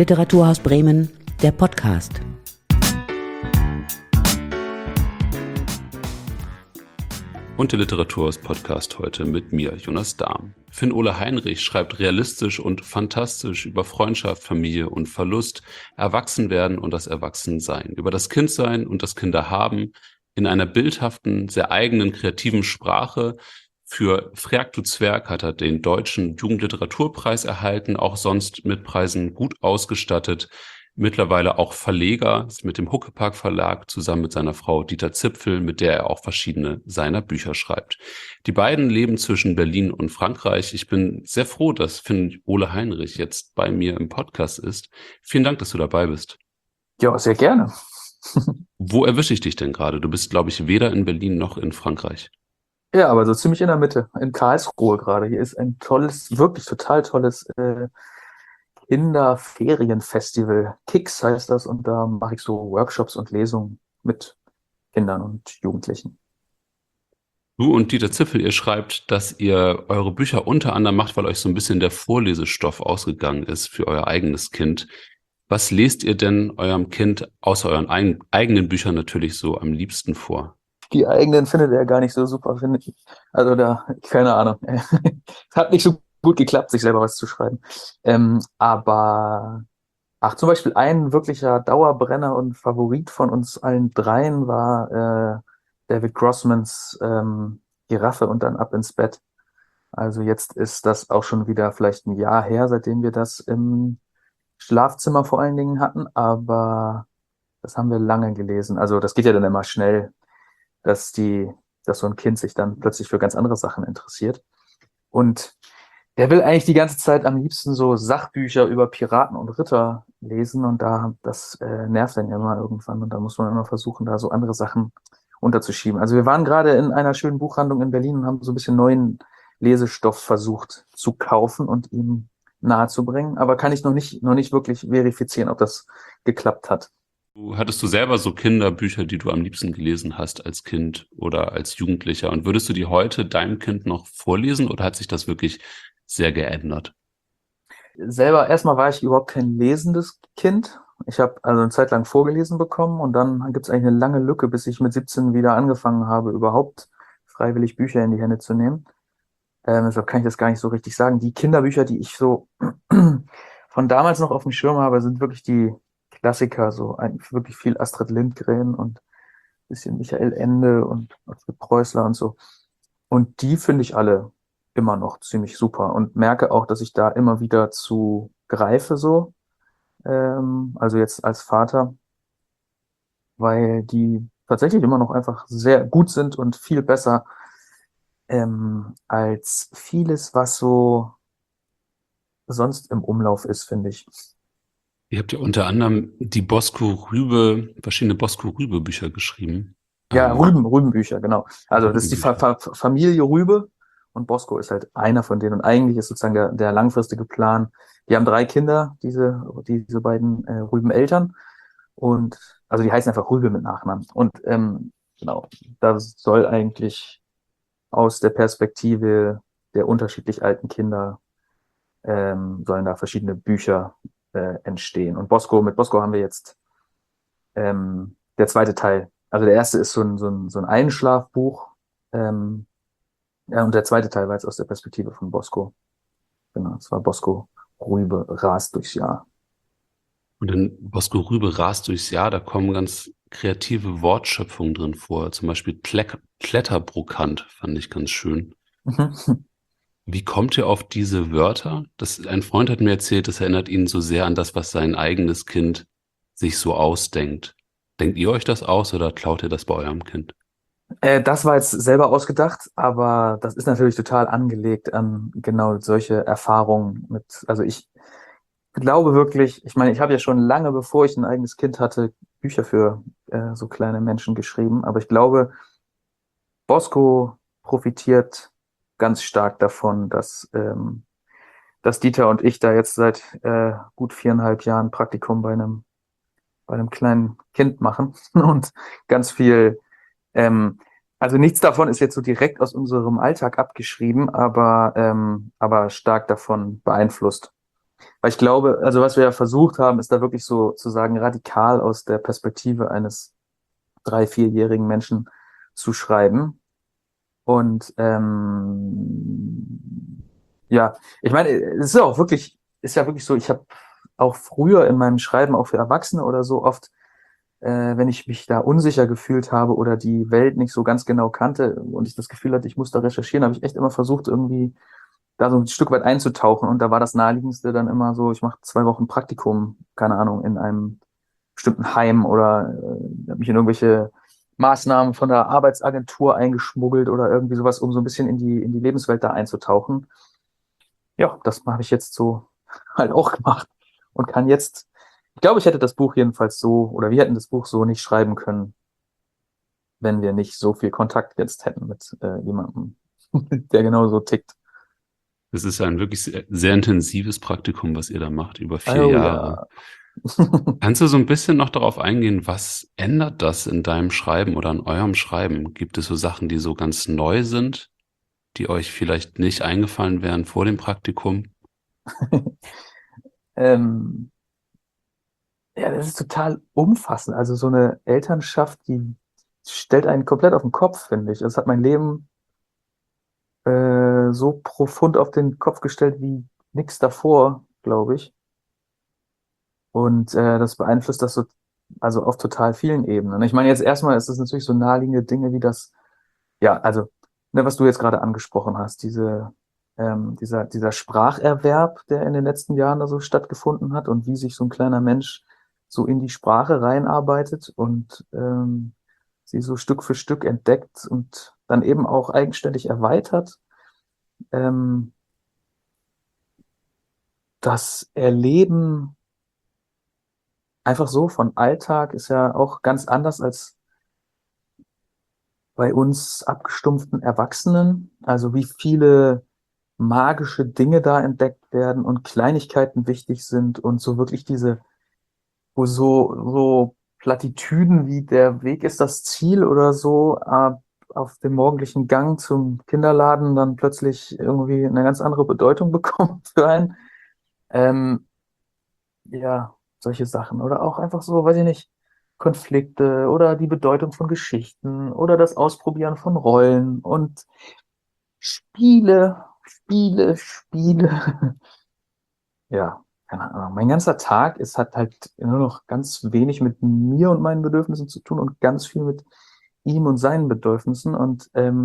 Literaturhaus Bremen, der Podcast. Und der Literaturhaus-Podcast heute mit mir, Jonas Dahm. Finn-Ole Heinrich schreibt realistisch und fantastisch über Freundschaft, Familie und Verlust, Erwachsenwerden und das Erwachsensein, über das Kindsein und das Kinderhaben in einer bildhaften, sehr eigenen, kreativen Sprache. Für Frerk du Zwerg hat er den Deutschen Jugendliteraturpreis erhalten, auch sonst mit Preisen gut ausgestattet. Mittlerweile auch Verleger, ist mit dem Huckepack Verlag zusammen mit seiner Frau Dieter Zipfel, mit der er auch verschiedene seiner Bücher schreibt. Die beiden leben zwischen Berlin und Frankreich. Ich bin sehr froh, dass Finn-Ole Heinrich jetzt bei mir im Podcast ist. Vielen Dank, dass du dabei bist. Ja, sehr gerne. Wo erwische ich dich denn gerade? Du bist, glaube ich, weder in Berlin noch in Frankreich. Ja, aber so ziemlich in der Mitte, in Karlsruhe gerade. Hier ist ein tolles, wirklich total tolles Kinderferienfestival. Kicks heißt das, und da mache ich so Workshops und Lesungen mit Kindern und Jugendlichen. Du und Dieter Zipfel, ihr schreibt, dass ihr eure Bücher unter anderem macht, weil euch so ein bisschen der Vorlesestoff ausgegangen ist für euer eigenes Kind. Was lest ihr denn eurem Kind außer euren eigenen Büchern natürlich so am liebsten vor? Die eigenen findet er gar nicht so super, finde ich. Also keine Ahnung. Es hat nicht so gut geklappt, sich selber was zu schreiben. Aber zum Beispiel ein wirklicher Dauerbrenner und Favorit von uns allen dreien war David Grossmans Giraffe und dann Ab ins Bett. Also jetzt ist das auch schon wieder vielleicht ein Jahr her, seitdem wir das im Schlafzimmer vor allen Dingen hatten, aber das haben wir lange gelesen. Also das geht ja dann immer schnell, dass so ein Kind sich dann plötzlich für ganz andere Sachen interessiert. Und der will eigentlich die ganze Zeit am liebsten so Sachbücher über Piraten und Ritter lesen, und das nervt dann ja immer irgendwann, und da muss man immer versuchen, da so andere Sachen unterzuschieben. Also wir waren gerade in einer schönen Buchhandlung in Berlin und haben so ein bisschen neuen Lesestoff versucht zu kaufen und ihm nahezubringen, aber kann ich noch nicht wirklich verifizieren, ob das geklappt hat. Hattest du selber so Kinderbücher, die du am liebsten gelesen hast als Kind oder als Jugendlicher? Und würdest du die heute deinem Kind noch vorlesen, oder hat sich das wirklich sehr geändert? Selber erstmal war ich überhaupt kein lesendes Kind. Ich habe also eine Zeit lang vorgelesen bekommen, und dann gibt es eigentlich eine lange Lücke, bis ich mit 17 wieder angefangen habe, überhaupt freiwillig Bücher in die Hände zu nehmen. Deshalb kann ich das gar nicht so richtig sagen. Die Kinderbücher, die ich so von damals noch auf dem Schirm habe, sind wirklich die Klassiker, so wirklich viel Astrid Lindgren und ein bisschen Michael Ende und Alfred Preußler und so. Und die finde ich alle immer noch ziemlich super und merke auch, dass ich da immer wieder zu greife, so. Also jetzt als Vater, weil die tatsächlich immer noch einfach sehr gut sind und viel besser als vieles, was so sonst im Umlauf ist, finde ich. Ihr habt ja unter anderem verschiedene Bosco-Rübe-Bücher geschrieben. Ja, Rübenbücher, genau. Also das ist die Familie Rübe, und Bosco ist halt einer von denen. Und eigentlich ist sozusagen der langfristige Plan, die haben 3 Kinder, diese beiden Rübeneltern. Und also die heißen einfach Rübe mit Nachnamen. Und genau, da soll eigentlich aus der Perspektive der unterschiedlich alten Kinder sollen da verschiedene Bücher entstehen. Und mit Bosco haben wir jetzt der zweite Teil. Also der erste ist so ein Einschlafbuch. Ja, und der zweite Teil war jetzt aus der Perspektive von Bosco. Genau, es war Bosco Rübe rast durchs Jahr. Und in Bosco Rübe rast durchs Jahr, da kommen ganz kreative Wortschöpfungen drin vor. Zum Beispiel Kletterbrokant fand ich ganz schön. Wie kommt ihr auf diese Wörter? Ein Freund hat mir erzählt, das erinnert ihn so sehr an das, was sein eigenes Kind sich so ausdenkt. Denkt ihr euch das aus, oder klaut ihr das bei eurem Kind? Das war jetzt selber ausgedacht, aber das ist natürlich total angelegt an genau solche Erfahrungen also ich glaube wirklich, ich meine, ich habe ja schon lange, bevor ich ein eigenes Kind hatte, Bücher für so kleine Menschen geschrieben, aber ich glaube, Bosco profitiert ganz stark davon, dass Dieter und ich da jetzt seit gut 4,5 Jahren Praktikum bei einem kleinen Kind machen und ganz viel also nichts davon ist jetzt so direkt aus unserem Alltag abgeschrieben, aber stark davon beeinflusst. Weil ich glaube, also was wir ja versucht haben, ist da wirklich so zu sagen, radikal aus der Perspektive eines 3-4-jährigen Menschen zu schreiben. Und ja, ich meine, es ist auch wirklich, ist ja wirklich so, ich habe auch früher in meinem Schreiben, auch für Erwachsene oder so, oft, wenn ich mich da unsicher gefühlt habe oder die Welt nicht so ganz genau kannte und ich das Gefühl hatte, ich muss da recherchieren, habe ich echt immer versucht, irgendwie da so ein Stück weit einzutauchen. Und da war das Naheliegendste dann immer so, ich mache 2 Wochen Praktikum, keine Ahnung, in einem bestimmten Heim oder hab mich in irgendwelche Maßnahmen von der Arbeitsagentur eingeschmuggelt oder irgendwie sowas, um so ein bisschen in die Lebenswelt da einzutauchen. Ja, das habe ich jetzt so halt auch gemacht und kann jetzt, ich glaube, ich hätte das Buch jedenfalls so, oder wir hätten das Buch so nicht schreiben können, wenn wir nicht so viel Kontakt jetzt hätten mit jemandem, der genauso tickt. Das ist ja ein wirklich sehr, sehr intensives Praktikum, was ihr da macht, über 4 Oh Jahre. ja. Kannst du so ein bisschen noch darauf eingehen, was ändert das in deinem Schreiben oder in eurem Schreiben? Gibt es so Sachen, die so ganz neu sind, die euch vielleicht nicht eingefallen wären vor dem Praktikum? ähm, ja, das ist total umfassend. Also so eine Elternschaft, die stellt einen komplett auf den Kopf, finde ich. Das hat mein Leben so profund auf den Kopf gestellt wie nichts davor, glaube ich. Und das beeinflusst das so, also auf total vielen Ebenen. Ich meine, jetzt erstmal ist es natürlich so naheliegende Dinge wie das, ja, also, ne, was du jetzt gerade angesprochen hast, dieser Spracherwerb, der in den letzten Jahren da so stattgefunden hat und wie sich so ein kleiner Mensch so in die Sprache reinarbeitet und sie so Stück für Stück entdeckt und dann eben auch eigenständig erweitert. Ähm, Das Erleben einfach so von Alltag ist ja auch ganz anders als bei uns abgestumpften Erwachsenen. Also wie viele magische Dinge da entdeckt werden und Kleinigkeiten wichtig sind und so wirklich wo so Plattitüden wie der Weg ist das Ziel oder so, auf dem morgendlichen Gang zum Kinderladen dann plötzlich irgendwie eine ganz andere Bedeutung bekommt für einen. Ähm, ja, solche Sachen. Oder auch einfach so, weiß ich nicht, Konflikte oder die Bedeutung von Geschichten oder das Ausprobieren von Rollen und Spiele. Ja, keine Ahnung. Mein ganzer Tag hat halt nur noch ganz wenig mit mir und meinen Bedürfnissen zu tun und ganz viel mit ihm und seinen Bedürfnissen. Und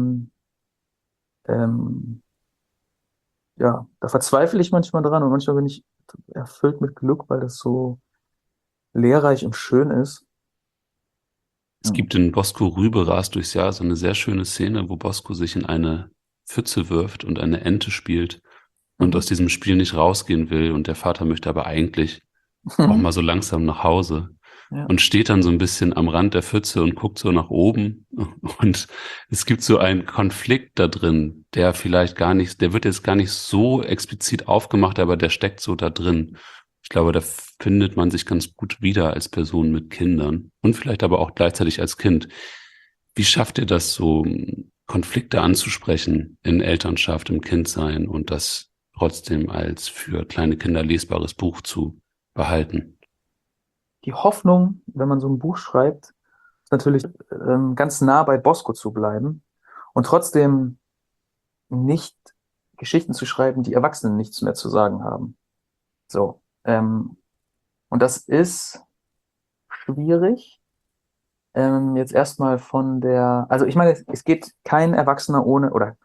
ähm, ja, da verzweifle ich manchmal dran und manchmal bin ich erfüllt mit Glück, weil das so lehrreich und schön ist. Es gibt in Bosco Rübe rast durchs Jahr so eine sehr schöne Szene, wo Bosco sich in eine Pfütze wirft und eine Ente spielt und aus Mhm. diesem Spiel nicht rausgehen will und der Vater möchte aber eigentlich auch mal so langsam nach Hause Ja. und steht dann so ein bisschen am Rand der Pfütze und guckt so nach oben und es gibt so einen Konflikt da drin, der vielleicht gar nicht, der wird jetzt gar nicht so explizit aufgemacht, aber der steckt so da drin. Ich glaube, da findet man sich ganz gut wieder als Person mit Kindern und vielleicht aber auch gleichzeitig als Kind. Wie schafft ihr das so, Konflikte anzusprechen in Elternschaft, im Kindsein und das trotzdem als für kleine Kinder lesbares Buch zu behalten? Die Hoffnung, wenn man so ein Buch schreibt, ist natürlich ganz nah bei Bosco zu bleiben und trotzdem nicht Geschichten zu schreiben, die Erwachsenen nichts mehr zu sagen haben. So. Und das ist schwierig. Jetzt erstmal also ich meine, es geht kein Erwachsener ohne, oder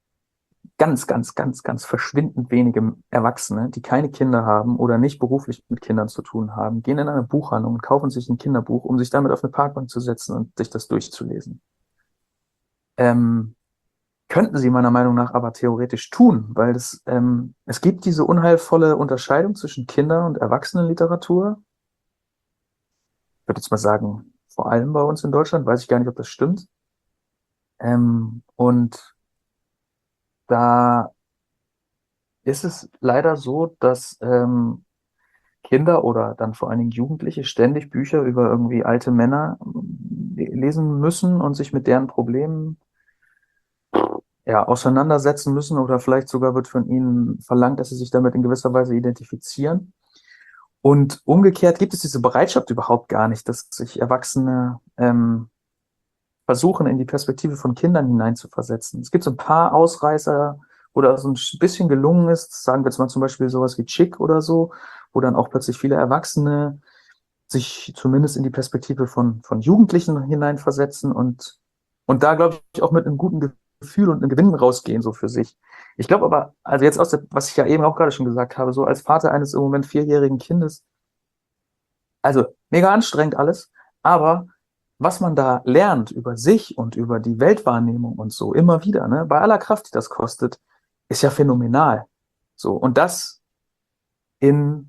ganz verschwindend wenige Erwachsene, die keine Kinder haben oder nicht beruflich mit Kindern zu tun haben, gehen in eine Buchhandlung und kaufen sich ein Kinderbuch, um sich damit auf eine Parkbank zu setzen und sich das durchzulesen. Ähm, Könnten sie meiner Meinung nach aber theoretisch tun, weil es gibt diese unheilvolle Unterscheidung zwischen Kinder- und Erwachsenenliteratur. Ich würde jetzt mal sagen, vor allem bei uns in Deutschland, weiß ich gar nicht, ob das stimmt. Und da ist es leider so, dass Kinder oder dann vor allen Dingen Jugendliche ständig Bücher über irgendwie alte Männer lesen müssen und sich mit deren Problemen ja, auseinandersetzen müssen oder vielleicht sogar wird von ihnen verlangt, dass sie sich damit in gewisser Weise identifizieren. Und umgekehrt gibt es diese Bereitschaft überhaupt gar nicht, dass sich Erwachsene versuchen, in die Perspektive von Kindern hineinzuversetzen. Es gibt so ein paar Ausreißer, wo das so ein bisschen gelungen ist, sagen wir jetzt mal zum Beispiel sowas wie Chick oder so, wo dann auch plötzlich viele Erwachsene sich zumindest in die Perspektive von Jugendlichen hineinversetzen und da, glaube ich, auch mit einem guten Gefühl und einem Gewinn rausgehen, so für sich. Ich glaube aber, also jetzt was ich ja eben auch gerade schon gesagt habe, so als Vater eines im Moment 4-jährigen Kindes, also mega anstrengend alles, aber was man da lernt über sich und über die Weltwahrnehmung und so immer wieder, ne, bei aller Kraft, die das kostet, ist ja phänomenal. So, und das in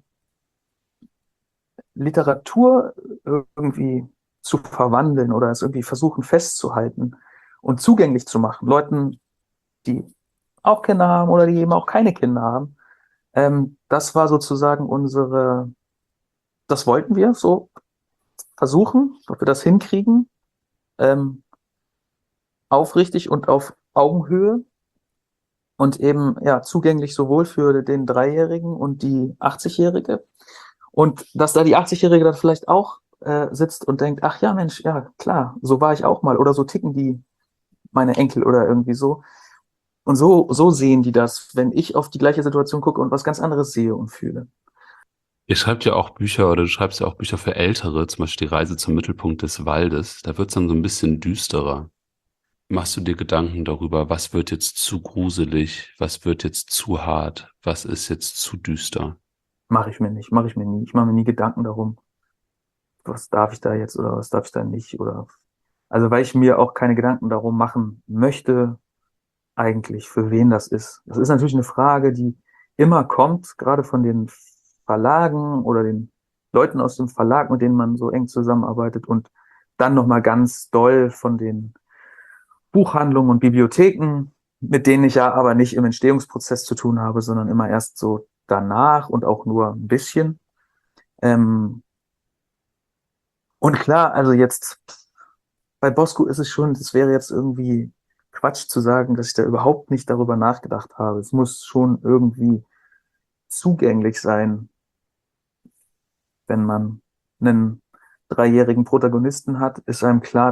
Literatur irgendwie zu verwandeln oder es irgendwie versuchen festzuhalten und zugänglich zu machen, Leuten, die auch Kinder haben oder die eben auch keine Kinder haben. Das war sozusagen das wollten wir so versuchen, ob wir das hinkriegen, ähm, aufrichtig und auf Augenhöhe und eben ja zugänglich sowohl für den Dreijährigen und die 80-Jährige. Und dass da die 80-Jährige dann vielleicht auch sitzt und denkt, ach ja, Mensch, ja klar, so war ich auch mal oder so ticken die meine Enkel oder irgendwie so. Und so sehen die das, wenn ich auf die gleiche Situation gucke und was ganz anderes sehe und fühle. Ihr schreibt ja auch Bücher oder du schreibst ja auch Bücher für Ältere, zum Beispiel die Reise zum Mittelpunkt des Waldes. Da wird es dann so ein bisschen düsterer. Machst du dir Gedanken darüber, was wird jetzt zu gruselig, was wird jetzt zu hart, was ist jetzt zu düster? Mache ich mir nicht, mache ich mir nie. Ich mache mir nie Gedanken darum, was darf ich da jetzt oder was darf ich da nicht oder also weil ich mir auch keine Gedanken darum machen möchte, eigentlich, für wen das ist. Das ist natürlich eine Frage, die immer kommt, gerade von den Verlagen oder den Leuten aus dem Verlag, mit denen man so eng zusammenarbeitet und dann nochmal ganz doll von den Buchhandlungen und Bibliotheken, mit denen ich ja aber nicht im Entstehungsprozess zu tun habe, sondern immer erst so danach und auch nur ein bisschen. Ähm, und klar, also jetzt bei Bosco ist es schon, es wäre jetzt irgendwie Quatsch zu sagen, dass ich da überhaupt nicht darüber nachgedacht habe. Es muss schon irgendwie zugänglich sein, wenn man einen dreijährigen Protagonisten hat, ist einem klar,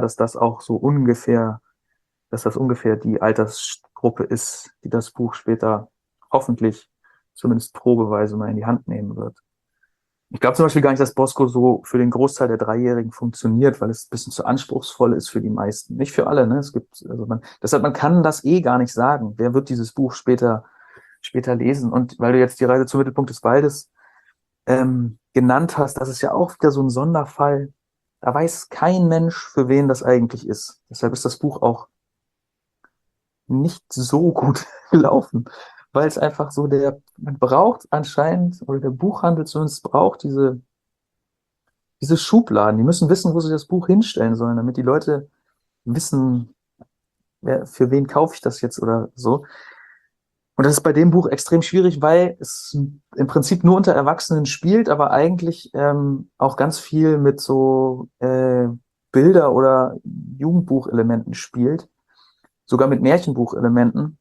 dass das ungefähr die Altersgruppe ist, die das Buch später hoffentlich zumindest probeweise mal in die Hand nehmen wird. Ich glaube zum Beispiel gar nicht, dass Bosco so für den Großteil der Dreijährigen funktioniert, weil es ein bisschen zu anspruchsvoll ist für die meisten. Nicht für alle, ne? Deshalb, man kann das eh gar nicht sagen. Wer wird dieses Buch später lesen? Und weil du jetzt die Reise zum Mittelpunkt des Waldes genannt hast, das ist ja auch wieder so ein Sonderfall. Da weiß kein Mensch, für wen das eigentlich ist. Deshalb ist das Buch auch nicht so gut gelaufen, weil es einfach so man braucht anscheinend, oder der Buchhandel zumindest braucht diese Schubladen. Die müssen wissen, wo sie das Buch hinstellen sollen, damit die Leute wissen, für wen kaufe ich das jetzt oder so. Und das ist bei dem Buch extrem schwierig, weil es im Prinzip nur unter Erwachsenen spielt, aber eigentlich auch ganz viel mit so Bilder- oder Jugendbuchelementen spielt, sogar mit Märchenbuchelementen.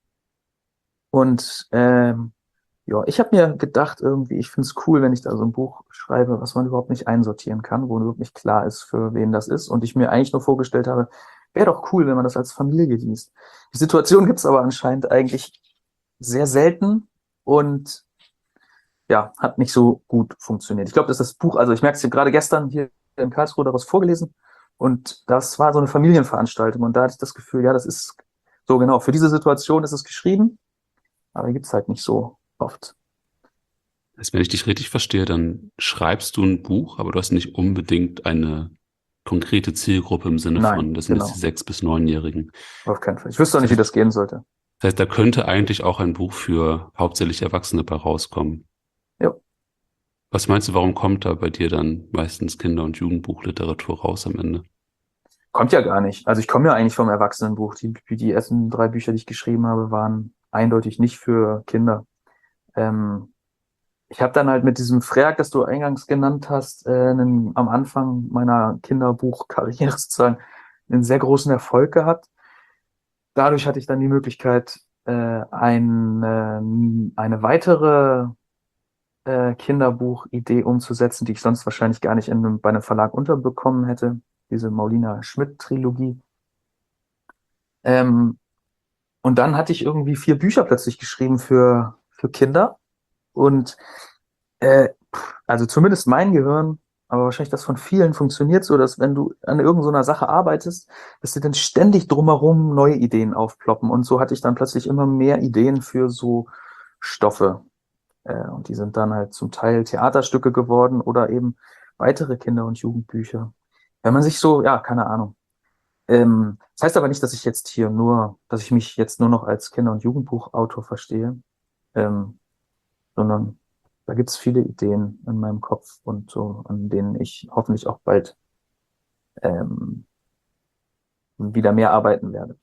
Und ja, ich habe mir gedacht, irgendwie, ich finde es cool, wenn ich da so ein Buch schreibe, was man überhaupt nicht einsortieren kann, wo überhaupt nicht klar ist, für wen das ist. Und ich mir eigentlich nur vorgestellt habe, wäre doch cool, wenn man das als Familie liest. Die Situation gibt es aber anscheinend eigentlich sehr selten und ja, hat nicht so gut funktioniert. Ich glaube, dass das Buch, also ich merke es gerade gestern hier in Karlsruhe daraus vorgelesen und das war so eine Familienveranstaltung und da hatte ich das Gefühl, ja, das ist so genau, für diese Situation ist es geschrieben, aber gibt es halt nicht so oft. Also wenn ich dich richtig verstehe, dann schreibst du ein Buch, aber du hast nicht unbedingt eine konkrete Zielgruppe im Sinne Nein, von, das sind jetzt genau, die 6- bis 9-Jährigen. auf keinen Fall. Ich wüsste auch nicht, wie das gehen sollte. Das heißt, da könnte eigentlich auch ein Buch für hauptsächlich Erwachsene bei rauskommen. Ja. Was meinst du, warum kommt da bei dir dann meistens Kinder- und Jugendbuchliteratur raus am Ende? Kommt ja gar nicht. Also ich komme ja eigentlich vom Erwachsenenbuch. Die ersten 3 Bücher, die ich geschrieben habe, waren eindeutig nicht für Kinder. Ähm, Ich habe dann halt mit diesem Freak, das du eingangs genannt hast, am Anfang meiner Kinderbuchkarriere sozusagen einen sehr großen Erfolg gehabt. dadurch hatte ich dann die Möglichkeit, eine weitere Kinderbuchidee umzusetzen, die ich sonst wahrscheinlich gar nicht bei einem Verlag unterbekommen hätte. Diese Maulina Schmidt-Trilogie. Ähm, und dann hatte ich irgendwie 4 Bücher plötzlich geschrieben für Kinder. Und also zumindest mein Gehirn, aber wahrscheinlich das von vielen funktioniert so, dass wenn du an irgend so einer Sache arbeitest, dass dir dann ständig drumherum neue Ideen aufploppen. Und so hatte ich dann plötzlich immer mehr Ideen für so Stoffe. Und die sind dann halt zum Teil Theaterstücke geworden oder eben weitere Kinder- und Jugendbücher. Wenn man sich so, ja, keine Ahnung. Das heißt aber nicht, dass ich mich jetzt nur noch als Kinder- und Jugendbuchautor verstehe, ähm, sondern da gibt's viele Ideen in meinem Kopf und so, an denen ich hoffentlich auch bald ähm, wieder mehr arbeiten werde.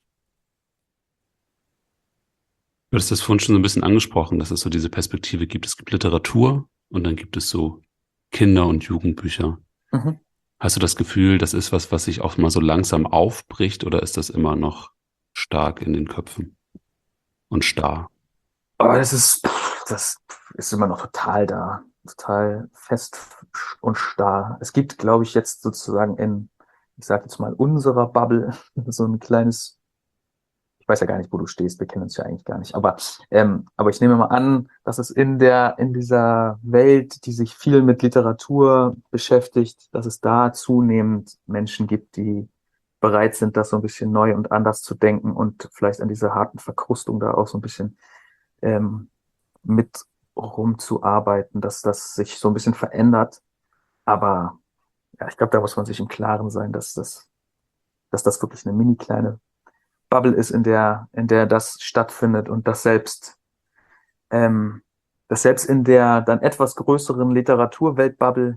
Du hast das vorhin schon so ein bisschen angesprochen, dass es so diese Perspektive gibt. Es gibt Literatur und dann gibt es so Kinder- und Jugendbücher. Mhm. Hast du das Gefühl, das ist was sich auch mal so langsam aufbricht oder ist das immer noch stark in den Köpfen und starr? Aber das ist immer noch total da, total fest und starr. Es gibt, glaube ich, jetzt sozusagen ich sage jetzt mal, unserer Bubble so ein kleines, ich weiß ja gar nicht, wo du stehst, wir kennen uns ja eigentlich gar nicht, aber ich nehme mal an, dass es in dieser Welt, die sich viel mit Literatur beschäftigt, dass es da zunehmend Menschen gibt, die bereit sind, das so ein bisschen neu und anders zu denken und vielleicht an dieser harten Verkrustung da auch so ein bisschen ähm, mit rumzuarbeiten, dass das sich so ein bisschen verändert. Aber ja, ich glaube, da muss man sich im Klaren sein, dass das wirklich eine mini kleine Bubble ist, in der das stattfindet und ähm, dass selbst in der dann etwas größeren Literaturweltbubble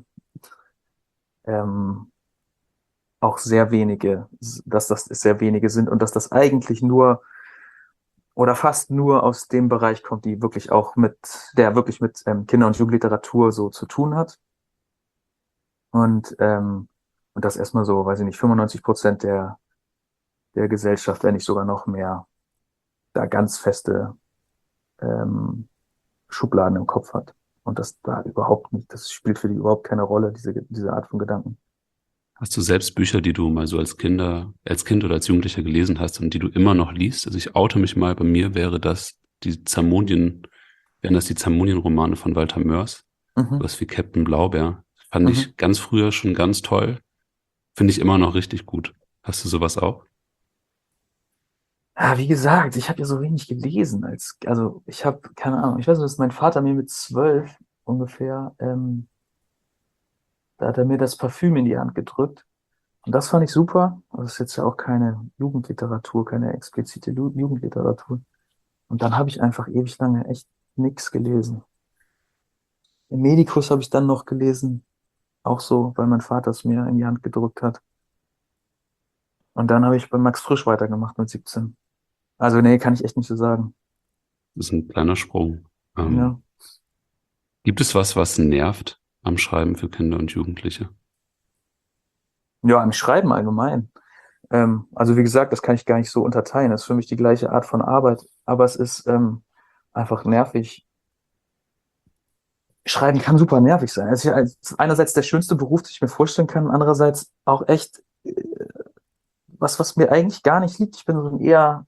ähm, auch dass das sehr wenige sind und dass das eigentlich nur oder fast nur aus dem Bereich kommt, der wirklich mit Kinder- und Jugendliteratur so zu tun hat. Und, ähm, und das erstmal so, weiß ich nicht, 95% der Gesellschaft, wenn nicht sogar noch mehr, da ganz feste ähm, Schubladen im Kopf hat. Und das da überhaupt nicht, das spielt für die überhaupt keine Rolle, diese Art von Gedanken. Hast du selbst Bücher, die du mal so als Kind oder als Jugendlicher gelesen hast und die du immer noch liest? Also ich oute mich mal, bei mir wären das die Zamonien-Romane von Walter Mörs. Mhm, Sowas wie Captain Blaubeer. Fand mhm. ich ganz früher schon ganz toll. Finde ich immer noch richtig gut. Hast du sowas auch? Ja, wie gesagt, ich habe ja so wenig gelesen also ich habe, keine Ahnung, ich weiß nicht, dass mein Vater mir mit 12 ungefähr, da hat er mir das Parfüm in die Hand gedrückt. Und das fand ich super. Das ist jetzt ja auch keine Jugendliteratur, keine explizite Jugendliteratur. Und dann habe ich einfach ewig lange echt nichts gelesen. Im Medikus habe ich dann noch gelesen, auch so, weil mein Vater es mir in die Hand gedrückt hat. Und dann habe ich bei Max Frisch weitergemacht mit 17. Also nee, kann ich echt nicht so sagen. Das ist ein kleiner Sprung. Ja, Gibt es was nervt am Schreiben für Kinder und Jugendliche? ja, im Schreiben allgemein. Also wie gesagt, das kann ich gar nicht so unterteilen. Das ist für mich die gleiche Art von Arbeit, aber es ist einfach nervig. Schreiben kann super nervig sein. Es ist ja einerseits der schönste Beruf, den ich mir vorstellen kann, andererseits auch echt was mir eigentlich gar nicht liegt. Ich bin so ein eher,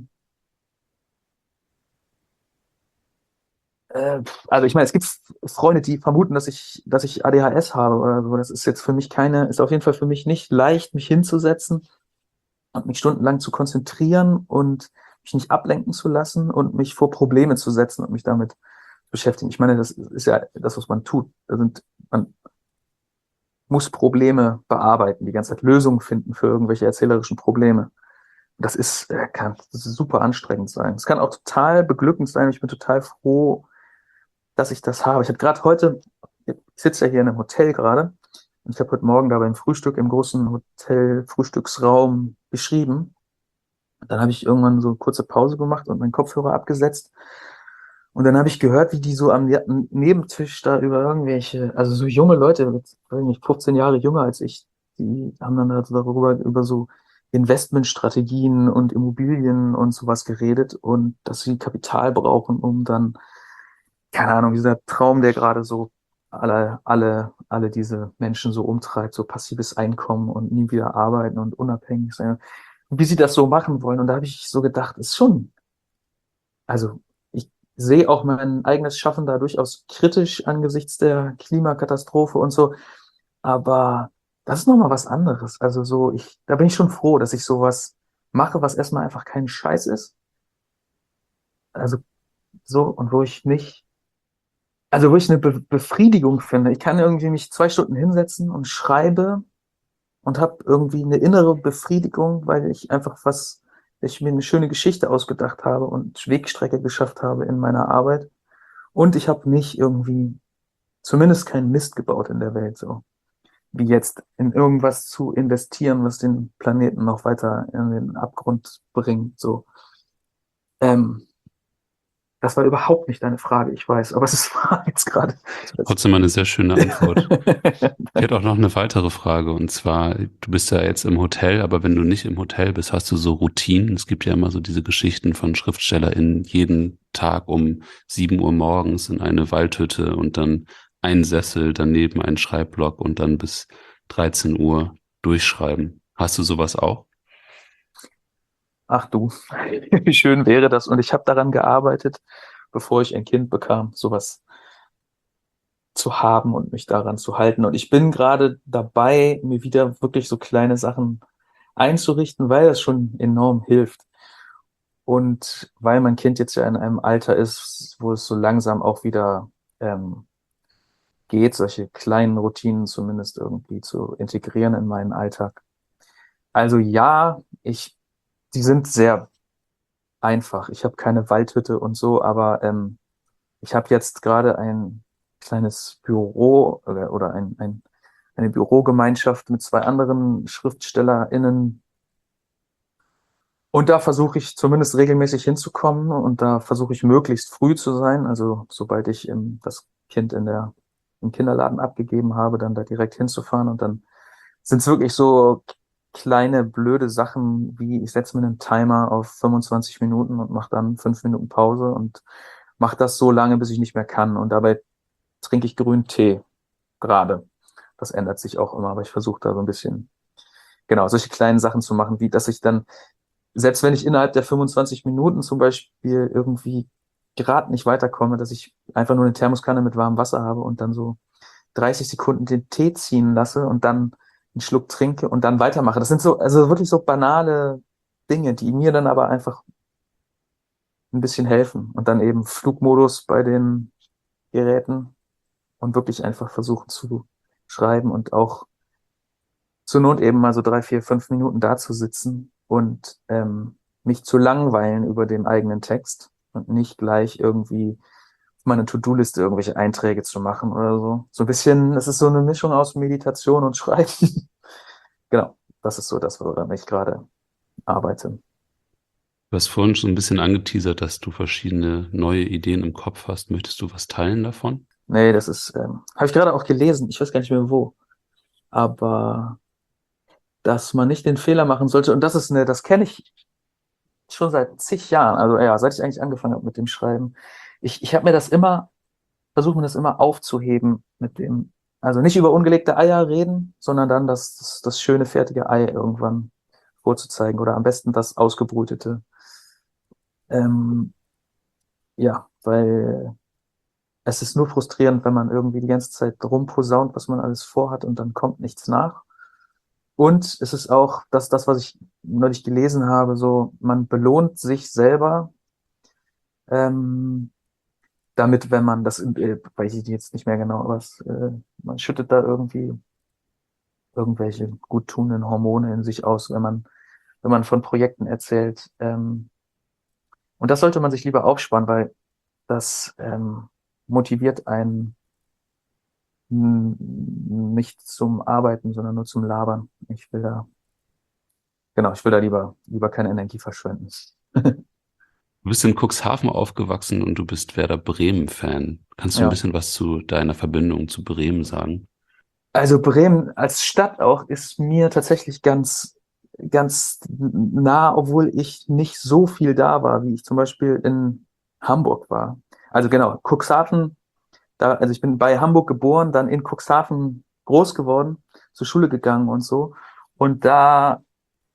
also ich meine, es gibt Freunde, die vermuten, dass ich ADHS habe oder so. Das ist jetzt für mich ist auf jeden Fall für mich nicht leicht, mich hinzusetzen und mich stundenlang zu konzentrieren und mich nicht ablenken zu lassen und mich vor Probleme zu setzen und mich damit beschäftigen. Ich meine, das ist ja das, was man tut. Man muss Probleme bearbeiten, die ganze Zeit Lösungen finden für irgendwelche erzählerischen Probleme. Kann super anstrengend sein. Es kann auch total beglückend sein. Ich bin total froh, dass ich das habe. Ich sitze ja hier in einem Hotel gerade und ich habe heute Morgen da beim Frühstück im großen Hotel-Frühstücksraum geschrieben. Dann habe ich irgendwann so eine kurze Pause gemacht und meinen Kopfhörer abgesetzt. Und dann habe ich gehört, wie die so am Nebentisch da über also so junge Leute, weiß nicht, 15 Jahre jünger als ich, die haben dann darüber, über so Investmentstrategien und Immobilien und sowas geredet und dass sie Kapital brauchen, um dann, keine Ahnung, dieser Traum, der gerade so alle diese Menschen so umtreibt, so passives Einkommen und nie wieder arbeiten und unabhängig sein. Wie sie das so machen wollen. Und da habe ich so gedacht, ist schon, also ich sehe auch mein eigenes Schaffen da durchaus kritisch angesichts der Klimakatastrophe und so. Aber das ist nochmal was anderes. Also so, da bin ich schon froh, dass ich sowas mache, was erstmal einfach kein Scheiß ist. Also so, und wo ich eine Befriedigung finde. Ich kann irgendwie mich 2 Stunden hinsetzen und schreibe und habe irgendwie eine innere Befriedigung, weil ich mir eine schöne Geschichte ausgedacht habe und Wegstrecke geschafft habe in meiner Arbeit. Und ich habe nicht irgendwie, zumindest keinen Mist gebaut in der Welt, so wie jetzt in irgendwas zu investieren, was den Planeten noch weiter in den Abgrund bringt. So, ähm, das war überhaupt nicht deine Frage, ich weiß, aber es war jetzt gerade. Trotzdem eine sehr schöne Antwort. Ich hätte auch noch eine weitere Frage, und zwar, du bist ja jetzt im Hotel, aber wenn du nicht im Hotel bist, hast du so Routinen. Es gibt ja immer so diese Geschichten von SchriftstellerInnen, jeden Tag um 7 Uhr morgens in eine Waldhütte und dann ein Sessel, daneben ein Schreibblock und dann bis 13 Uhr durchschreiben. Hast du sowas auch? Ach du, wie schön wäre das. Und ich habe daran gearbeitet, bevor ich ein Kind bekam, sowas zu haben und mich daran zu halten. Und ich bin gerade dabei, mir wieder wirklich so kleine Sachen einzurichten, weil das schon enorm hilft. Und weil mein Kind jetzt ja in einem Alter ist, wo es so langsam auch wieder geht, solche kleinen Routinen zumindest irgendwie zu integrieren in meinen Alltag. Also ja, die sind sehr einfach. Ich habe keine Waldhütte und so, aber ich habe jetzt gerade ein kleines Büro oder eine Bürogemeinschaft mit 2 anderen SchriftstellerInnen. Und da versuche ich zumindest regelmäßig hinzukommen und da versuche ich möglichst früh zu sein. Also sobald ich das Kind im Kinderladen abgegeben habe, dann da direkt hinzufahren. Und dann sind es wirklich so kleine, blöde Sachen, wie ich setze mir einen Timer auf 25 Minuten und mache dann 5 Minuten Pause und mache das so lange, bis ich nicht mehr kann. Und dabei trinke ich grünen Tee gerade. Das ändert sich auch immer, aber ich versuche da so ein bisschen, genau, solche kleinen Sachen zu machen, wie dass ich dann, selbst wenn ich innerhalb der 25 Minuten zum Beispiel irgendwie gerade nicht weiterkomme, dass ich einfach nur eine Thermoskanne mit warmem Wasser habe und dann so 30 Sekunden den Tee ziehen lasse und dann einen Schluck trinke und dann weitermache. Das sind so, also wirklich so banale Dinge, die mir dann aber einfach ein bisschen helfen. Und dann eben Flugmodus bei den Geräten und wirklich einfach versuchen zu schreiben und auch zur Not eben mal so 3, 4, 5 Minuten da zu sitzen und mich zu langweilen über den eigenen Text und nicht gleich irgendwie auf meine To-Do-Liste irgendwelche Einträge zu machen oder so. So ein bisschen, es ist so eine Mischung aus Meditation und Schreiben. Genau, das ist so das, woran ich gerade arbeite. Du hast vorhin schon ein bisschen angeteasert, dass du verschiedene neue Ideen im Kopf hast. Möchtest du was teilen davon? Nee, das ist, habe ich gerade auch gelesen, ich weiß gar nicht mehr wo, aber dass man nicht den Fehler machen sollte, und das kenne ich schon seit zig Jahren, also ja, seit ich eigentlich angefangen habe mit dem Schreiben. Ich habe versuche mir das immer aufzuheben mit dem, also nicht über ungelegte Eier reden, sondern dann das schöne fertige Ei irgendwann vorzuzeigen oder am besten das ausgebrütete. Ähm, ja, weil es ist nur frustrierend, wenn man irgendwie die ganze Zeit rumposaunt, was man alles vorhat und dann kommt nichts nach. Und es ist auch was ich neulich gelesen habe, so man belohnt sich selber ähm, damit, wenn man weiß ich jetzt nicht mehr genau, man schüttet da irgendwie irgendwelche guttunenden Hormone in sich aus, wenn man von Projekten erzählt. Und das sollte man sich lieber aufsparen, weil das motiviert einen nicht zum Arbeiten, sondern nur zum Labern. Ich will da lieber keine Energie verschwenden. Du bist in Cuxhaven aufgewachsen und du bist Werder Bremen-Fan. Kannst du ein Ja. bisschen was zu deiner Verbindung zu Bremen sagen? Also Bremen als Stadt auch ist mir tatsächlich ganz ganz nah, obwohl ich nicht so viel da war, wie ich zum Beispiel in Hamburg war. Also genau, Cuxhaven, also ich bin bei Hamburg geboren, dann in Cuxhaven groß geworden, zur Schule gegangen und so. Und da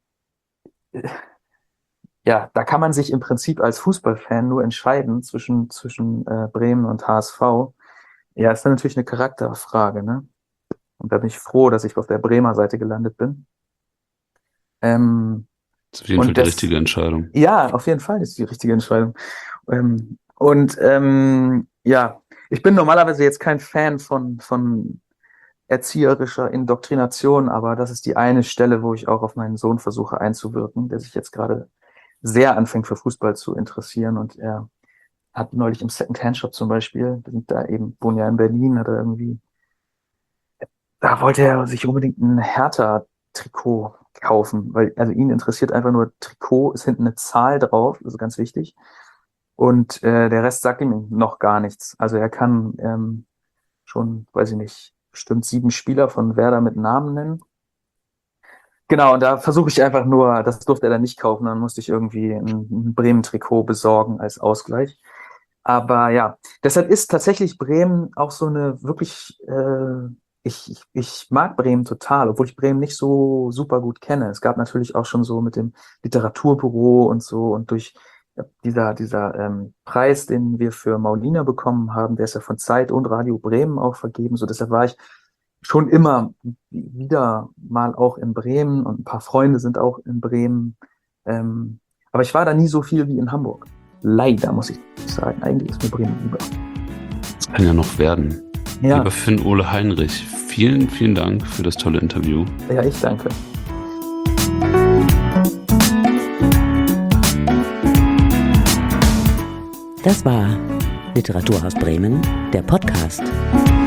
kann man sich im Prinzip als Fußballfan nur entscheiden zwischen Bremen und HSV. Ja, ist dann natürlich eine Charakterfrage, ne? Und da bin ich froh, dass ich auf der Bremer Seite gelandet bin. Das ist auf jeden Fall die richtige Entscheidung. Ja, auf jeden Fall ist die richtige Entscheidung. Ich bin normalerweise jetzt kein Fan von erzieherischer Indoktrination, aber das ist die eine Stelle, wo ich auch auf meinen Sohn versuche einzuwirken, der sich jetzt gerade sehr anfängt für Fußball zu interessieren, und er hat neulich im Second-Hand-Shop zum Beispiel, wir sind da eben, wohnen ja in Berlin, da wollte er sich unbedingt ein Hertha-Trikot kaufen, weil, also ihn interessiert einfach nur, Trikot ist hinten eine Zahl drauf, also ganz wichtig, und der Rest sagt ihm noch gar nichts. Also er kann schon, weiß ich nicht, bestimmt 7 Spieler von Werder mit Namen nennen. Genau, und da versuche ich einfach nur, das durfte er dann nicht kaufen, dann musste ich irgendwie ein Bremen-Trikot besorgen als Ausgleich. Aber ja, deshalb ist tatsächlich Bremen auch so eine wirklich, ich mag Bremen total, obwohl ich Bremen nicht so super gut kenne. Es gab natürlich auch schon so mit dem Literaturbüro und so, und durch dieser Preis, den wir für Maulina bekommen haben, der ist ja von Zeit und Radio Bremen auch vergeben, so deshalb war ich schon immer wieder mal auch in Bremen, und ein paar Freunde sind auch in Bremen. Aber ich war da nie so viel wie in Hamburg. Leider, muss ich sagen. Eigentlich ist mir Bremen lieber. Das kann ja noch werden. Ja. Lieber Finn-Ole Heinrich, vielen, vielen Dank für das tolle Interview. Ja, ich danke. Das war Literatur aus Bremen, der Podcast.